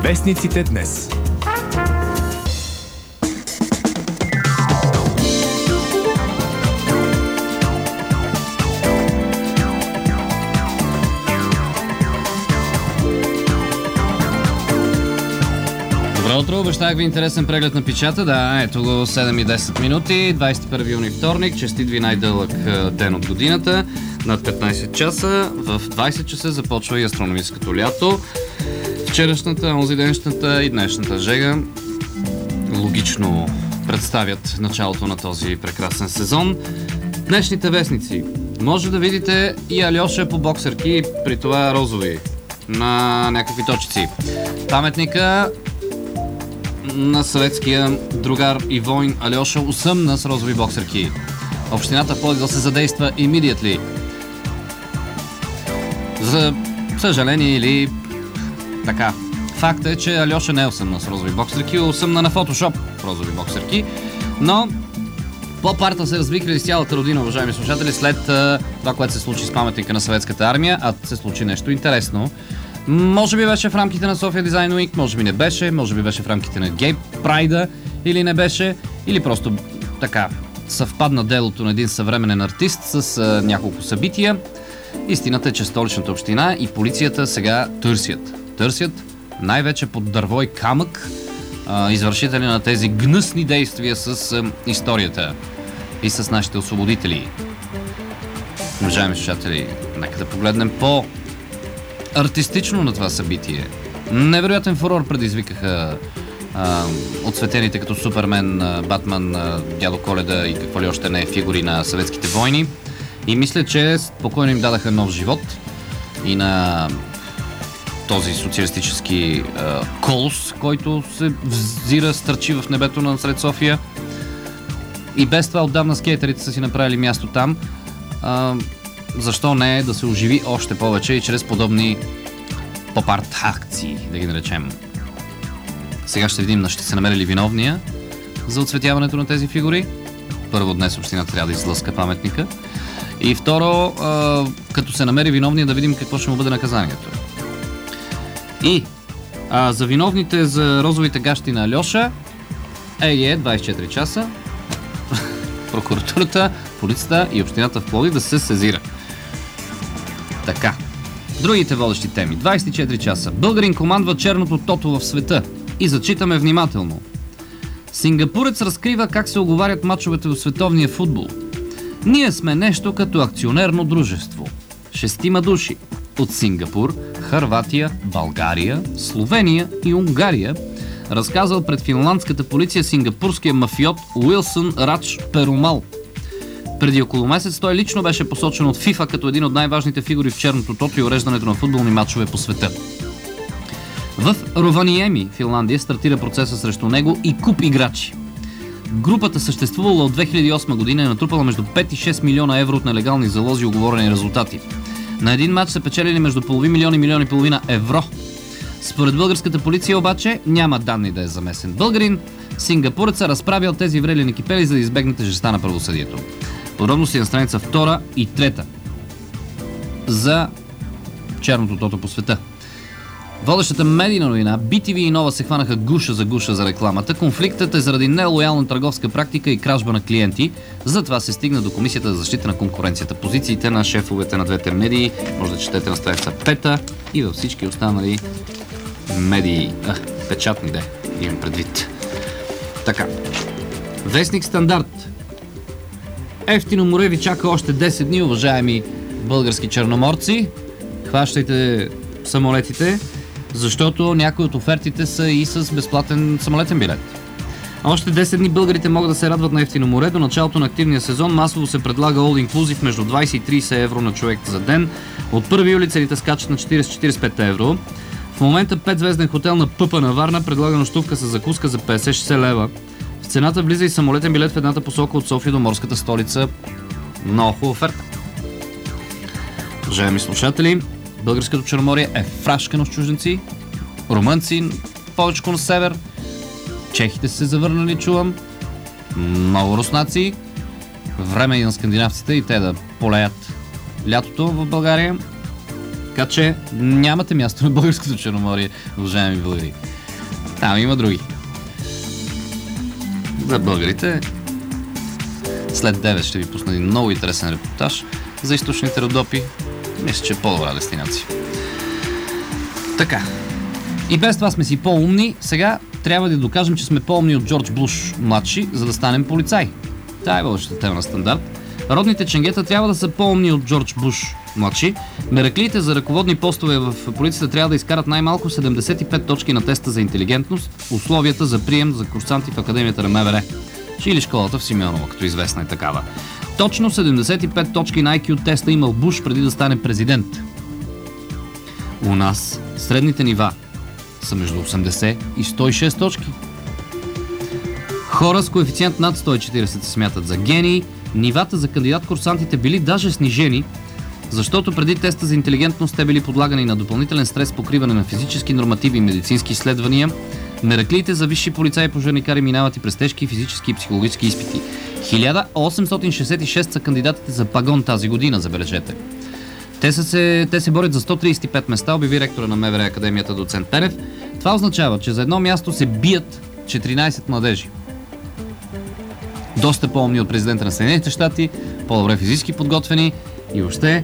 Вестниците днес. Добро утро, обещах ви интересен преглед на печата. Да, ето го 7 и 10 минути, 21 юни вторник, честит ви най-дълъг ден от годината, над 15 часа. В 20 часа започва и астрономическото лято. Вчерашната, онзиденшната и днешната жега логично представят началото на този прекрасен сезон. Днешните вестници. Може да видите и Алеша по боксерки, при това розови, на някакви точици. Паметника на съветския другар и войн Алеша усъмна с розови боксерки. Общината в Пловдив да се задейства immediately. За съжаление или така. Факт е, че Алеша не е усъмна с розови боксерки, усъмна на фотошоп розови боксерки, но поп-арта се развихри из цялата родина, уважаеми слушатели, след това, което се случи с паметника на съветската армия, а се случи нещо интересно. Може би беше в рамките на София Дизайн Уик, може би не беше, може би беше в рамките на Гей Прайда или не беше, или просто така съвпадна делото на един съвременен артист с няколко събития. Истината е, че Столичната община и полицията сега търсят най-вече под дърво и камък извършители на тези гнъсни действия с историята и с нашите освободители. Уважаеми слушатели, нека да погледнем артистично на това събитие. Невероятен фурор предизвикаха отсветените като Супермен, Батман, Дядо Коледа и какво ли още не фигури на съветските войни. И мисля, че спокойно им дадаха нов живот и на този социалистически колос, който се взира, стърчи в небето насред София. И без това отдавна скейтерите са си направили място там. Защо не да се оживи още повече и чрез подобни поп-арт акции, да ги наречем. Сега ще видим, ще се намерили виновния за отцветяването на тези фигури. Първо, днес общината трябва да излъска паметника. И второ, като се намери виновния, да видим какво ще му бъде наказанието. И за виновните за розовите гащи на Алеша 24 часа прокуратурата, полицията и общината в Пловдив да се сезира. Така. Другите водещи теми. 24 часа. Българин командва черното тото в света. И зачитаме внимателно. Сингапурец разкрива как се оговарят мачовете в световния футбол. Ние сме нещо като акционерно дружество. 6 души от Сингапур, Хърватия, България, Словения и Унгария, разказал пред финландската полиция сингапурския мафиот Уилсън Радж Перумал. Преди около месец той лично беше посочен от FIFA като един от най-важните фигури в черното тото и уреждането на футболни мачове по света. В Рованиеми, Финландия, стартира процеса срещу него и куп играчи. Групата съществувала от 2008 година и натрупала между 5 и 6 милиона евро от нелегални залози и уговорени резултати. На един матч са печелили между половин милион и милион и половина евро. Според българската полиция обаче няма данни да е замесен българин. Сингапуреца разправял тези врели кипели, за да избегне тежестта на правосъдието. Подробности на страница 2 и 3 за черното тото по света. Водещата медийна новина, BTV и Нова се хванаха гуша за рекламата. Конфликтът е заради нелоялна търговска практика и кражба на клиенти. Затова се стигна до Комисията за защита на конкуренцията. Позициите на шефовете на двете медии може да четете на страница 5 и във всички останали медии. Печатни имам предвид. Така. Вестник Стандарт. Евтино море ви чака още 10 дни, уважаеми български черноморци. Хващайте самолетите, защото някои от офертите са и с безплатен самолетен билет. Още 10 дни българите могат да се радват на евтино море. До началото на активния сезон масово се предлага all inclusive между 20 и 30 евро на човек за ден. От 1 юли цените скачат на 40-45 евро. В момента 5-звезден хотел на Пъпа на Варна предлага нощувка с закуска за 50-60 лева. В цената влиза и самолетен билет в едната посока от София до морската столица. Много хубава оферта. Уважаеми слушатели, българското Черноморие е фрашкано с чужденци, румънци, повечко на север, чехите се завърнали, чувам, много руснаци. Време и на скандинавците и те да полеят лятото в България. Така че нямате място на българското Черноморие, уважаеми българи. Там има други. За българите след 9 ще ви пусна един много интересен репортаж за източните Родопи. Мисля, че е по-добра дестинация. Така. И без това сме си по-умни. Сега трябва да докажем, че сме по-умни от Джордж Буш младши, за да станем полицай. Тая е водещата тема на Стандарт. Родните ченгета трябва да са по-умни от Джордж Буш младши. Мераклиите за ръководни постове в полицията трябва да изкарат най-малко 75 точки на теста за интелигентност, условията за прием за курсанти в Академията на МВР. Или школата в Симеонова, като известна е такава. Точно 75 точки на IQ теста имал Буш преди да стане президент. У нас средните нива са между 80 и 106 точки. Хора с коефициент над 140 се смятат за гении. Нивата за кандидат-курсантите били даже снижени, защото преди теста за интелигентност те били подлагани на допълнителен стрес, покриване на физически нормативи и медицински изследвания. Мераклиите за висши полицаи и пожарникари минават и през тежки физически и психологически изпити. 1866 са кандидатите за пагон тази година, забележете. Те се борят за 135 места, обяви ректора на МВР Академията доцент Пенев. Това означава, че за едно място се бият 14 младежи. Доста по-умни от президента на Съединените щати, по-добре физически подготвени и въобще.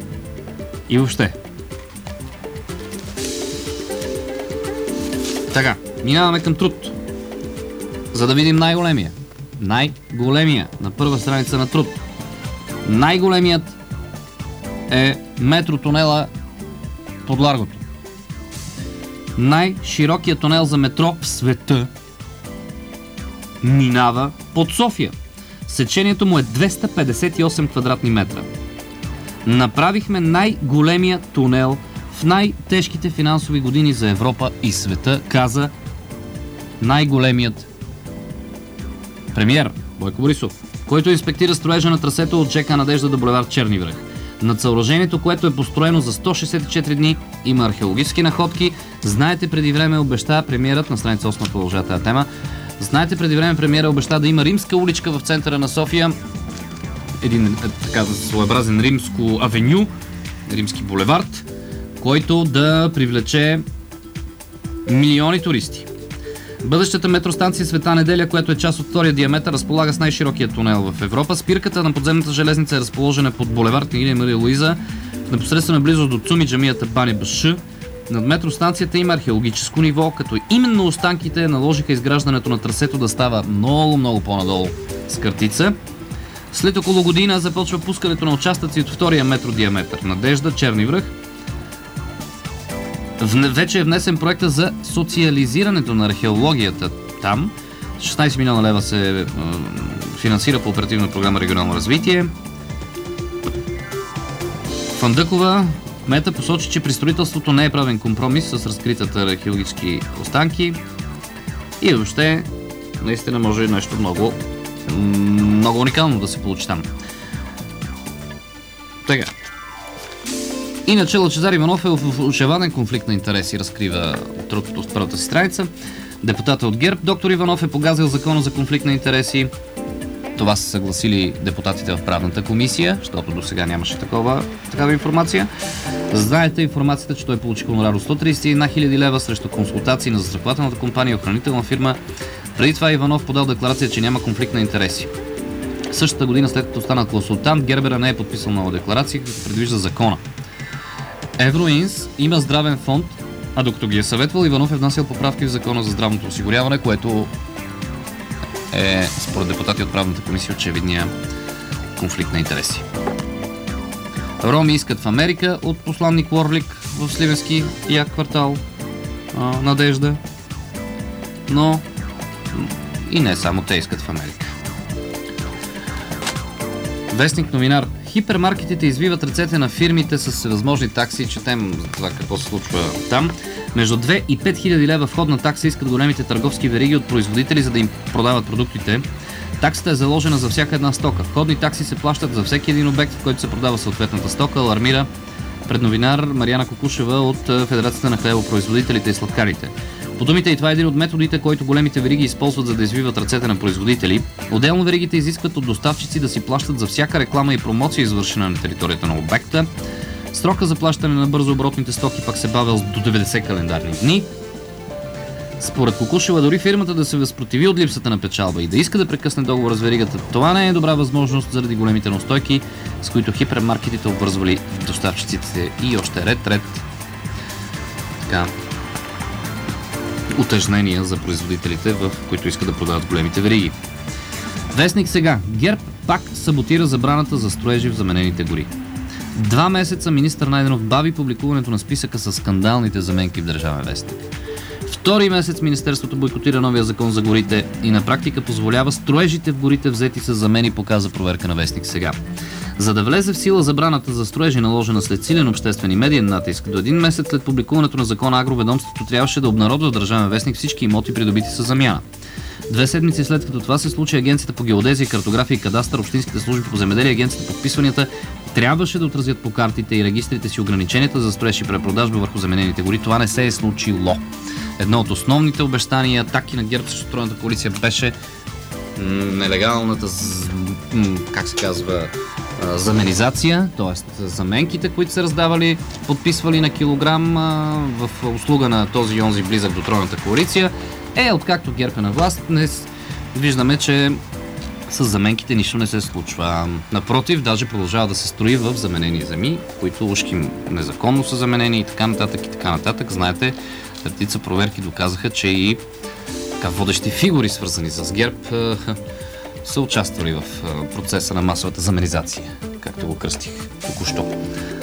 Така, минаваме към труд. За да видим най-големия. Най-големия на първа страница на труд. Най-големият е метротунела под Ларгото. Най-широкият тунел за метро в света минава под София. Сечението му е 258 квадратни метра. Направихме най-големия тунел в най-тежките финансови години за Европа и света, каза най-големият премиер Бойко Борисов, който инспектира строежа на трасето от ЖК Надежда до булевард Черни връх. Над съоръжението, което е построено за 164 дни, има археологически находки. Знаете, преди време обеща премиерът, на страница 8 продължава тази тема, премиера обеща да има римска уличка в центъра на София, един така своеобразен римско авеню, римски булевард, който да привлече милиони туристи. Бъдещата метростанция Света Неделя, която е част от втория диаметър, разполага с най-широкия тунел в Европа. Спирката на подземната железница е разположена под булевард Княгиня Мария Луиза, в непосредствена близост до ЦУМ и джамията Бани Баш. Над метростанцията има археологическо ниво, като именно останките наложиха изграждането на трасето да става много по-надолу с картица. След около година започва пускането на участъци от втория метро диаметър Надежда, Черни връх. Вече е внесен проекта за социализирането на археологията там. 16 милиона лева се финансира по оперативна програма Регионално развитие. Фандъкова кмета посочи, че при строителството не е правен компромис с разкритата археологически останки и въобще наистина може нещо много уникално да се получи там. Така. Иначе Лъчезар Иванов е в очеваден конфликт на интереси, разкрива трудното от първата си страница. Депутатът от ГЕРБ, доктор Иванов, е погазил закона за конфликт на интереси. Това са съгласили депутатите в правната комисия, защото до сега нямаше такава информация. Знаете информацията, че той получи хонорар от 131 000 лева срещу консултации на застрахователната компания и охранителна фирма. Преди това Иванов подал декларация, че няма конфликт на интереси. Същата година, след като стана консултант, Гербера не е подписал нова декларация, като предвижда закона. Евроинс има здравен фонд, а докато ги е съветвал, Иванов е внасял поправки в закона за здравното осигуряване, което е, според депутати от правната комисия, очевидния конфликт на интереси. Роми искат в Америка от посланник Уорлик в Сливенски як квартал Надежда, но и не само те искат в Америка. Вестник новинар. Хипермаркетите извиват ръцете на фирмите с всевъзможни такси. Четем за това какво се случва там. Между 2 и 5 хиляди лева входна такса искат големите търговски вериги от производители, за да им продават продуктите. Таксата е заложена за всяка една стока. Входни такси се плащат за всеки един обект, в който се продава съответната стока. Алармира пред новинар Мариана Кокушева от Федерацията на хлебопроизводителите и сладкарите. По думите и това е един от методите, който големите вериги използват, за да извиват ръцете на производители. Отделно веригите изискват от доставчици да си плащат за всяка реклама и промоция, извършена на територията на обекта. Срока за плащане на бързооборотните стоки пак се бавил до 90 календарни дни. Според Кукушева, дори фирмата да се възпротиви от липсата на печалба и да иска да прекъсне договора с веригата, това не е добра възможност заради големите неустойки, с които хипермаркетите обвързвали доставчиците и още ред така утежнения за производителите, в които искат да продават големите вериги. Вестник сега. ГЕРБ пак саботира забраната за строежи в заменените гори. 2 месеца министър Найденов бави публикуването на списъка с скандалните заменки в Държавен вестник. Втори месец Министерството бойкотира новия закон за горите и на практика позволява строежите в горите взети с замени, показа проверка на Вестник сега. За да влезе в сила забраната за строежи, наложена след силен обществен и медиен натиск, до 1 месец след публикуването на закона Агроведомството трябваше да обнародва в Държавен вестник всички имоти, придобити с замяна. 2 седмици след като това се случи, Агенцията по геодезия, картография и кадастър, общинските служби по земеделие и Агенцията по вписванията трябваше да отразят по картите и регистрите си ограниченията за строеж и препродажба върху заменените гори. Това не се е случило. Едно от основните обещания, атаки на ГЕРБ срещу тройната коалиция беше нелегалната, заменизация, т.е. заменките, които се раздавали, подписвали на килограм в услуга на този и онзи близък до тройната коалиция. Откакто ГЕРБ е на власт, днес виждаме, че с заменките нищо не се случва. Напротив, даже продължава да се строи в заменени земи, които ушки незаконно са заменени и така нататък. Знаете, редица проверки доказаха, че и водещи фигури, свързани с ГЕРБ, са участвали в процеса на масовата заменизация, както го кръстих току-що.